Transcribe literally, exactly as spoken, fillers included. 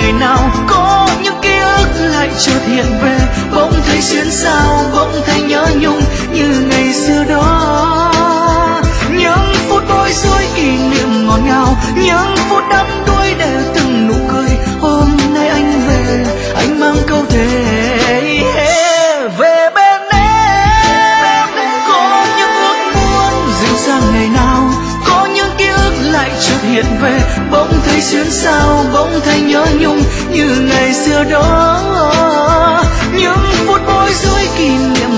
ngày nào có những ký ức lại chợt hiện về, bỗng thấy xuyên sao, bỗng thấy nhớ nhung như ngày xưa đó. Những phút bối rối kỷ niệm ngọt ngào, những phút đắm đuối để từng nụ cười. Hôm nay anh về, anh mang câu thề về bên em. Có những ước muốn dịu dàng ngày nào, có những ký ức lại chợt hiện về, bỗng thấy xuyên sao, bỗng thấy nhớ nhung như ngày xưa đó. Những phút bối rối kỷ niệm